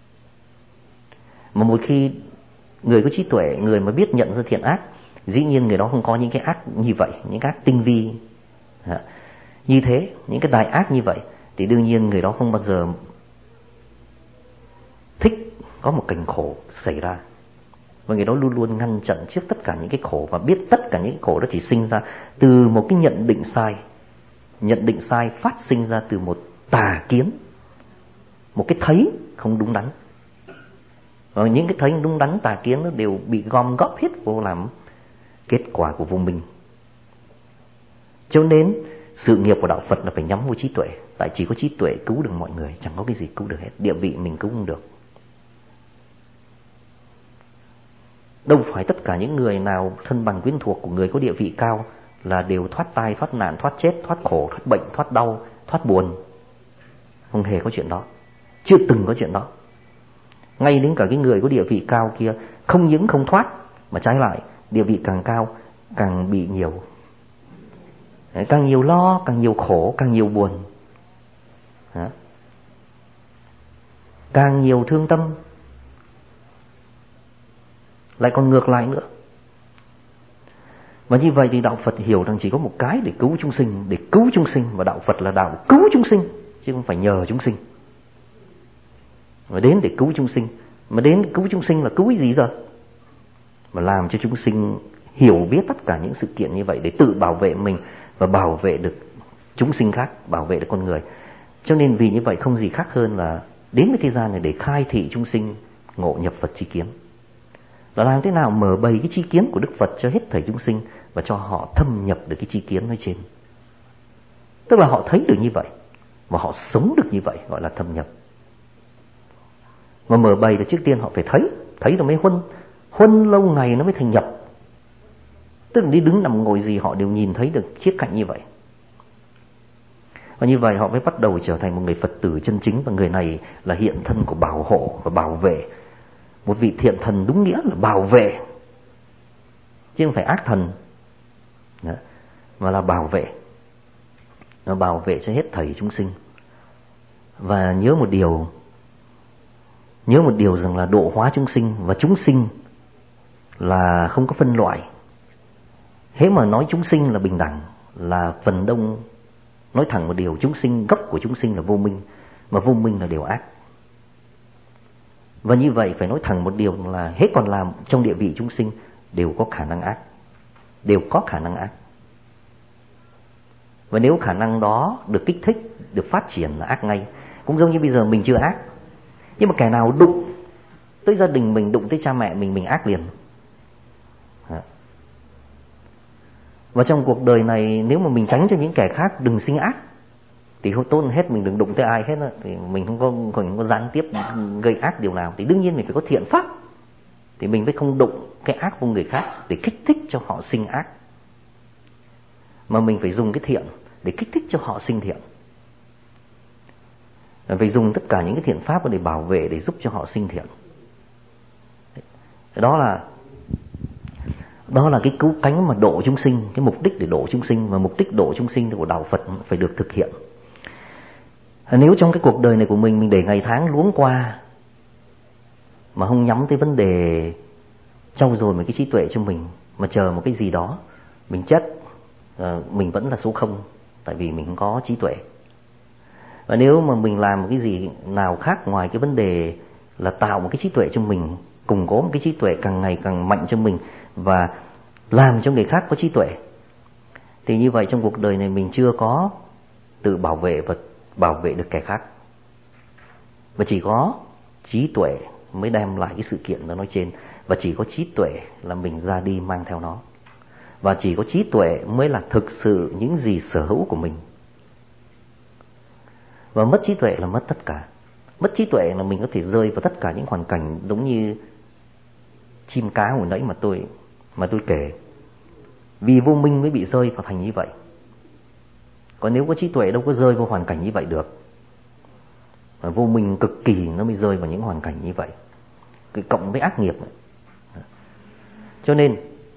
A: Mà một khi người có trí tuệ, người mà biết nhận ra thiện ác, dĩ nhiên người đó không có những cái ác như vậy, những cái ác tinh vi như thế, những cái đại ác như vậy, thì đương nhiên người đó không bao giờ thích có một cảnh khổ xảy ra. Và người đó luôn luôn ngăn chặn trước tất cả những cái khổ, và biết tất cả những cái khổ đó chỉ sinh ra từ một cái nhận định sai. Nhận định sai phát sinh ra từ một tà kiến, một cái thấy không đúng đắn. Và những cái thấy đúng đắn tà kiến nó đều bị gom góp hết vô làm kết quả của vô minh. Cho nên sự nghiệp của đạo Phật là phải nhắm vô trí tuệ. Tại chỉ có trí tuệ cứu được mọi người, chẳng có cái gì cứu được hết. Địa vị mình cứu không được. Đâu phải tất cả những người nào thân bằng quyến thuộc của người có địa vị cao là đều thoát tai, thoát nạn, thoát chết, thoát khổ, thoát bệnh, thoát đau, thoát buồn. Không hề có chuyện đó. Chưa từng có chuyện đó. Ngay đến cả cái người có địa vị cao kia không những không thoát, mà trái lại địa vị càng cao càng bị nhiều. Càng nhiều lo, càng nhiều khổ, càng nhiều buồn. Càng nhiều thương tâm. Lại còn ngược lại nữa. Và như vậy thì đạo Phật hiểu rằng chỉ có một cái để cứu chúng sinh, để cứu chúng sinh, và đạo Phật là đạo cứu chúng sinh, chứ không phải nhờ chúng sinh. Mà đến để cứu chúng sinh, mà đến cứu chúng sinh là cứu cái gì giờ? Mà làm cho chúng sinh hiểu biết tất cả những sự kiện như vậy để tự bảo vệ mình và bảo vệ được chúng sinh khác, bảo vệ được con người. Cho nên vì như vậy không gì khác hơn là đến với thế gian này để khai thị chúng sinh ngộ nhập Phật tri kiến. Là làm thế nào mở bày cái tri kiến của Đức Phật cho hết thảy chúng sinh và cho họ thâm nhập được cái tri kiến nói trên. Tức là họ thấy được như vậy và họ sống được như vậy, gọi là thâm nhập. Mà mở bày là trước tiên họ phải thấy, thấy rồi mới huân huân lâu ngày nó mới thành nhập. Tức là đi đứng nằm ngồi gì họ đều nhìn thấy được khía cạnh như vậy. Và như vậy họ mới bắt đầu trở thành một người Phật tử chân chính, và người này là hiện thân của bảo hộ và bảo vệ. Một vị thiện thần đúng nghĩa là bảo vệ, chứ không phải ác thần. Đó. Mà là bảo vệ. Nó bảo vệ cho hết thảy chúng sinh. Và nhớ một điều, nhớ một điều rằng là độ hóa chúng sinh, và chúng sinh là không có phân loại. Thế mà nói chúng sinh là bình đẳng, là phần đông nói thẳng một điều, chúng sinh, gốc của chúng sinh là vô minh, mà vô minh là điều ác. Và như vậy phải nói thẳng một điều là hết còn làm trong địa vị chúng sinh đều có khả năng ác, đều có khả năng ác. Và nếu khả năng đó được kích thích, được phát triển là ác ngay. Cũng giống như bây giờ mình chưa ác, nhưng mà kẻ nào đụng tới gia đình mình, đụng tới cha mẹ mình, mình ác liền. Và trong cuộc đời này, nếu mà mình tránh cho những kẻ khác đừng sinh ác thì không tốt hết, mình đừng đụng tới ai hết đó, thì mình không có, không có gián tiếp gây ác điều nào. Thì đương nhiên mình phải có thiện pháp, thì mình mới không đụng cái ác của người khác để kích thích cho họ sinh ác, mà mình phải dùng cái thiện để kích thích cho họ sinh thiện. Phải dùng tất cả những cái thiện pháp để bảo vệ, để giúp cho họ sinh thiện. Đó là Đó là cái cứu cánh mà độ chúng sinh, cái mục đích để độ chúng sinh, và mục đích độ chúng sinh của đạo Phật phải được thực hiện. Nếu trong cái cuộc đời này của mình, mình để ngày tháng luống qua mà không nhắm tới vấn đề trau dồi một cái trí tuệ cho mình, mà chờ một cái gì đó, mình chết, mình vẫn là số không, tại vì mình không có trí tuệ. Và nếu mà mình làm một cái gì nào khác ngoài cái vấn đề là tạo một cái trí tuệ cho mình, củng cố một cái trí tuệ càng ngày càng mạnh cho mình, và làm cho người khác có trí tuệ, thì như vậy trong cuộc đời này mình chưa có tự bảo vệ và bảo vệ được kẻ khác. Và chỉ có trí tuệ mới đem lại cái sự kiện đó nói trên. Và chỉ có trí tuệ là mình ra đi mang theo nó. Và chỉ có trí tuệ mới là thực sự những gì sở hữu của mình. Và mất trí tuệ là mất tất cả. Mất trí tuệ là mình có thể rơi vào tất cả những hoàn cảnh giống như chim cá hồi nãy mà tôi mà tôi kể. Vì vô minh mới bị rơi vào thành như vậy. Còn nếu có trí tuệ đâu có rơi vào hoàn cảnh như vậy được. Và vô minh cực kỳ nó mới rơi vào những hoàn cảnh như vậy. Cái cộng với ác nghiệp này. Cho nên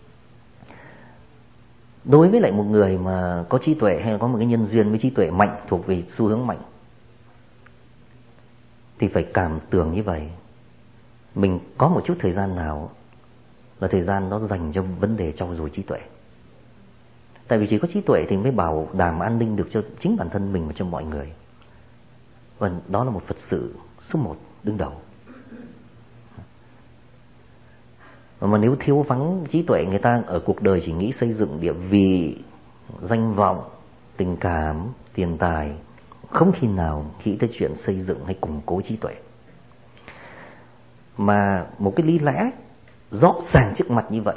A: đối với lại một người mà có trí tuệ, hay là có một cái nhân duyên với trí tuệ mạnh, thuộc về xu hướng mạnh, thì phải cảm tưởng như vậy. Mình có một chút thời gian nào là thời gian nó dành cho vấn đề trau dồi trí tuệ. Tại vì chỉ có trí tuệ thì mới bảo đảm an ninh được cho chính bản thân mình và cho mọi người. Và đó là một Phật sự số một đứng đầu. Mà nếu thiếu vắng trí tuệ, người ta ở cuộc đời chỉ nghĩ xây dựng địa vị, danh vọng, tình cảm, tiền tài, không khi nào nghĩ tới chuyện xây dựng hay củng cố trí tuệ. Mà một cái lý lẽ rõ ràng trước mặt như vậy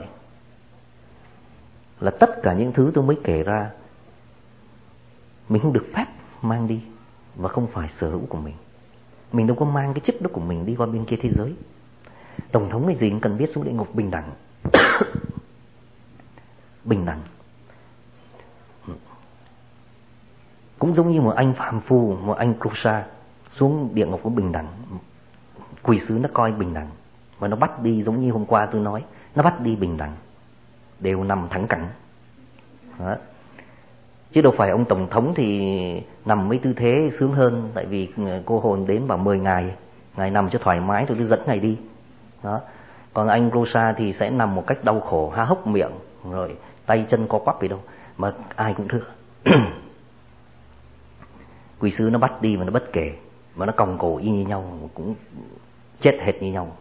A: là tất cả những thứ tôi mới kể ra mình không được phép mang đi, và không phải sở hữu của mình. Mình đâu có mang cái chức đó của mình đi qua bên kia thế giới. Tổng thống cái gì cũng cần biết xuống địa ngục bình đẳng. Bình đẳng. Cũng giống như một anh phàm phu, một anh Krusa xuống địa ngục cũng bình đẳng. Quỷ sứ nó coi bình đẳng, mà nó bắt đi giống như hôm qua tôi nói, nó bắt đi bình đẳng, đều nằm thẳng cẳng. Đó. Chứ đâu phải ông tổng thống thì nằm mấy tư thế sướng hơn, tại vì cô hồn đến bảo mười ngày, ngày nằm cho thoải mái rồi tôi dẫn ngày đi. Đó. Còn anh Rosa thì sẽ nằm một cách đau khổ, há hốc miệng, rồi tay chân co quắp gì đâu, mà ai cũng thưa. Quỷ sứ nó bắt đi mà nó bất kể, mà nó còng cổ y như nhau, cũng chết hệt như nhau.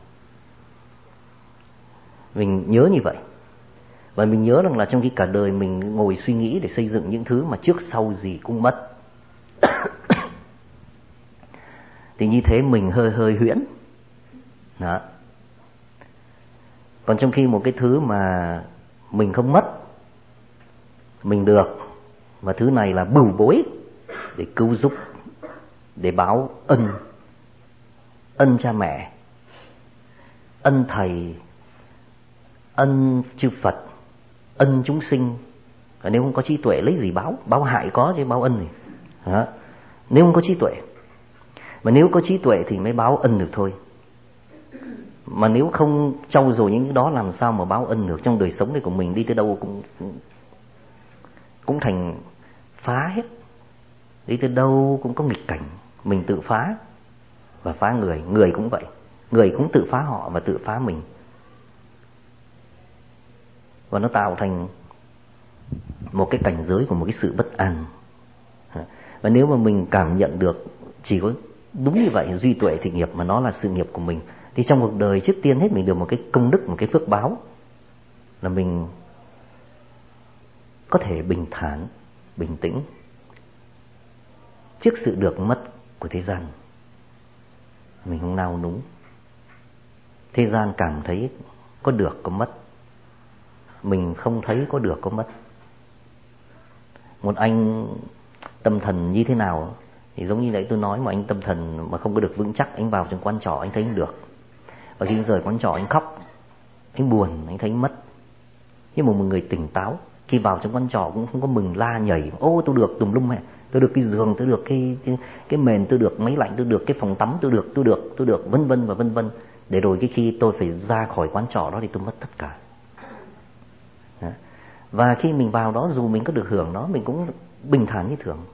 A: Mình nhớ như vậy. Và mình nhớ rằng là trong khi cả đời mình ngồi suy nghĩ để xây dựng những thứ mà trước sau gì cũng mất, thì như thế mình hơi hơi huyễn. Đó. Còn trong khi một cái thứ mà mình không mất, mình được, và thứ này là bửu bối để cứu giúp, để báo ân, ân cha mẹ, ân thầy, ân chư Phật, ân chúng sinh. Nếu không có trí tuệ lấy gì báo? Báo hại có chứ báo ân gì. Đó. Nếu không có trí tuệ, mà nếu có trí tuệ thì mới báo ân được thôi. Mà nếu không trau dồi những cái đó làm sao mà báo ân được? Trong đời sống này của mình đi tới đâu cũng cũng thành phá hết. Đi tới đâu cũng có nghịch cảnh, mình tự phá và phá người, người cũng vậy, người cũng tự phá họ và tự phá mình. Và nó tạo thành một cái cảnh giới của một cái sự bất an. Và nếu mà mình cảm nhận được chỉ có đúng như vậy, duy tuệ thì nghiệp mà nó là sự nghiệp của mình, thì trong cuộc đời trước tiên hết mình được một cái công đức, một cái phước báo, là mình có thể bình thản, bình tĩnh trước sự được mất của thế gian. Mình không nao núng. Thế gian cảm thấy có được có mất, mình không thấy có được có mất. Một anh tâm thần như thế nào thì giống như nãy tôi nói, mà anh tâm thần mà không có được vững chắc, anh vào trong quán trọ anh thấy không được, và khi rời quán trọ anh khóc, anh buồn, anh thấy mất. Nhưng mà một người tỉnh táo khi vào trong quán trọ cũng không có mừng la nhảy, ô tôi được tùm lum, tôi được cái giường, tôi được cái cái, cái mền, tôi được máy lạnh, tôi được cái phòng tắm, tôi được tôi được tôi được vân vân và vân vân, để rồi cái khi tôi phải ra khỏi quán trọ đó thì tôi mất tất cả. Và khi mình vào đó, dù mình có được hưởng nó, mình cũng bình thản như thường.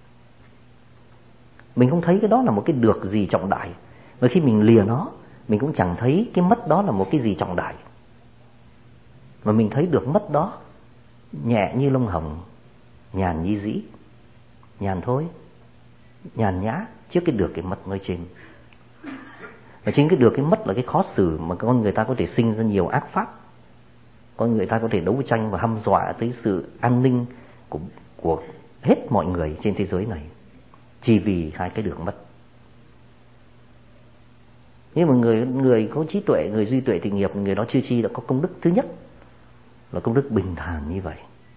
A: Mình không thấy cái đó là một cái được gì trọng đại. Và khi mình lìa nó, mình cũng chẳng thấy cái mất đó là một cái gì trọng đại. Mà mình thấy được mất đó nhẹ như lông hồng, nhàn như dĩ. Nhàn thôi, nhàn nhã trước cái được cái mất nói trên. Và chính cái được cái mất là cái khó xử mà con người ta có thể sinh ra nhiều ác pháp. Con người ta có thể đấu tranh và hăm dọa tới sự an ninh của, của hết mọi người trên thế giới này, chỉ vì hai cái được mất. Nhưng mà người người có trí tuệ, người duy tuệ thì nghiệp, người đó chưa chi đã có công đức thứ nhất là công đức bình thản như vậy.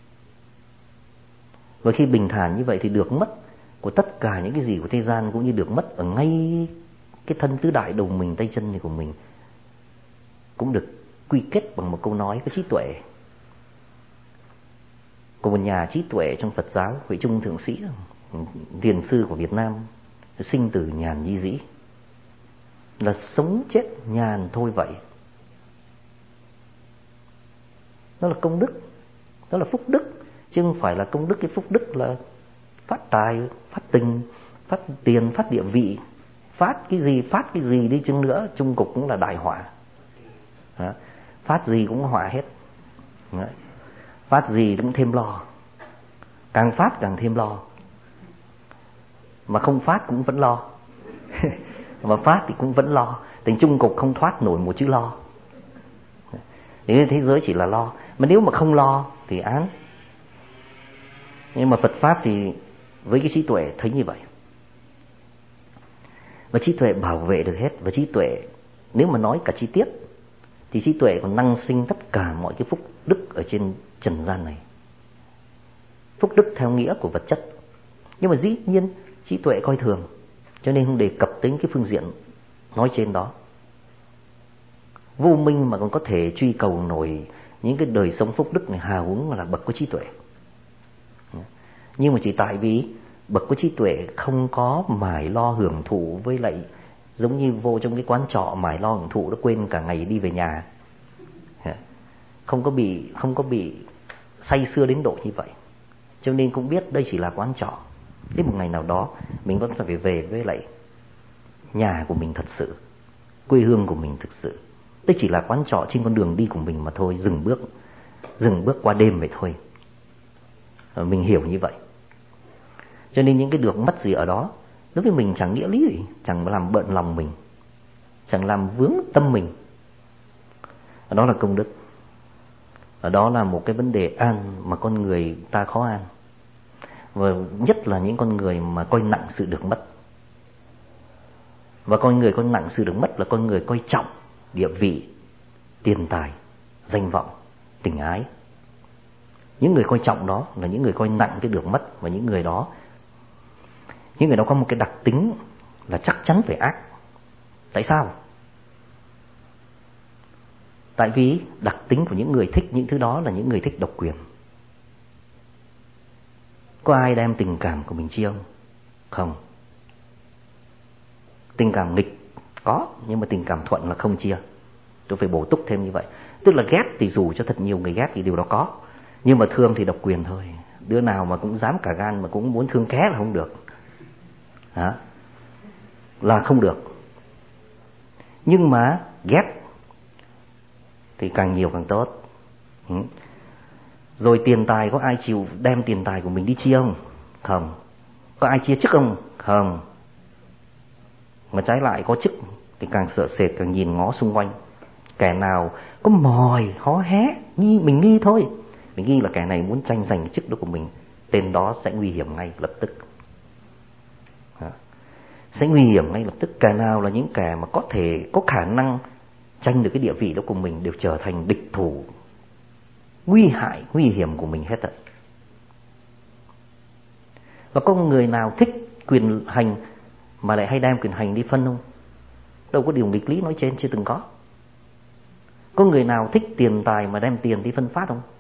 A: Và khi bình thản như vậy thì được mất của tất cả những cái gì của thế gian cũng như được mất ở ngay cái thân tứ đại đầu mình, tay chân này của mình cũng được quy kết bằng một câu nói có trí tuệ của một nhà trí tuệ trong Phật giáo, Huệ Trung Thượng Sĩ, thiền sư của Việt Nam, sinh tử nhàn như dĩ, là sống chết nhàn thôi vậy. Đó là công đức, đó là phúc đức, chứ không phải là công đức. Cái phúc đức là phát tài, phát tình, phát tiền, phát địa vị, phát cái gì, phát cái gì đi chăng nữa, chung cục cũng là đại họa. Đó. Phát gì cũng họa hết. Đó. Phát gì cũng thêm lo, càng phát càng thêm lo, mà không phát cũng vẫn lo. Mà phát thì cũng vẫn lo, tình chung cục không thoát nổi một chữ lo. Thế thế giới chỉ là lo, mà nếu mà không lo thì án. Nhưng mà Phật Pháp thì với cái trí tuệ thấy như vậy, và trí tuệ bảo vệ được hết. Và trí tuệ, nếu mà nói cả chi tiết, thì trí tuệ còn năng sinh tất cả mọi cái phúc đức ở trên trần gian này. Phúc đức theo nghĩa của vật chất, nhưng mà dĩ nhiên trí tuệ coi thường, cho nên không đề cập đến cái phương diện nói trên đó. Vô minh mà còn có thể truy cầu nổi những cái đời sống phúc đức này, hào hứng mà là bậc có trí tuệ. Nhưng mà chỉ tại vì bậc có trí tuệ không có mải lo hưởng thụ, với lại giống như vô trong cái quán trọ mải lo hưởng thụ, nó quên cả ngày đi về nhà, không có bị không có bị say sưa đến độ như vậy, cho nên cũng biết đây chỉ là quán trọ. Đến một ngày nào đó mình vẫn phải về với lại nhà của mình thật sự, quê hương của mình thực sự. Đây chỉ là quán trọ trên con đường đi của mình mà thôi, dừng bước dừng bước qua đêm vậy thôi. Mình hiểu như vậy. Cho nên những cái được mất gì ở đó đối với mình chẳng nghĩa lý gì, chẳng làm bận lòng mình, chẳng làm vướng tâm mình. Đó là công đức. Đó là một cái vấn đề an mà con người ta khó an. Và nhất là những con người mà coi nặng sự được mất. Và con người coi nặng sự được mất là con người coi trọng địa vị, tiền tài, danh vọng, tình ái. Những người coi trọng đó là những người coi nặng cái được mất. Và những người đó Những người đó có một cái đặc tính là chắc chắn phải ác. Tại sao? Tại vì đặc tính của những người thích những thứ đó là những người thích độc quyền. Có ai đem tình cảm của mình chia không? Không. Tình cảm nghịch có, nhưng mà tình cảm thuận là không chia. Tôi phải bổ túc thêm như vậy. Tức là ghét thì dù cho thật nhiều người ghét thì điều đó có, nhưng mà thương thì độc quyền thôi. Đứa nào mà cũng dám cả gan mà cũng muốn thương ké là không được. Đó. Là không được. Nhưng mà ghét thì càng nhiều càng tốt. Ừ. Rồi tiền tài, có ai chịu đem tiền tài của mình đi chia không? Không. Có ai chia chức không? Không. Mà trái lại có chức thì càng sợ sệt, càng nhìn ngó xung quanh. Kẻ nào có mòi hó hé, nghi mình nghi thôi, mình nghi là kẻ này muốn tranh giành cái chức đó của mình, tên đó sẽ nguy hiểm ngay lập tức. Đó. Sẽ nguy hiểm ngay lập tức. Kẻ nào là những kẻ mà có thể có khả năng tranh được cái địa vị đó của mình đều trở thành địch thủ, nguy hại, nguy hiểm của mình hết rồi. Và có người nào thích quyền hành mà lại hay đem quyền hành đi phân không? Đâu có điều nghịch lý nói trên chưa từng có. Có người nào thích tiền tài mà đem tiền đi phân phát không?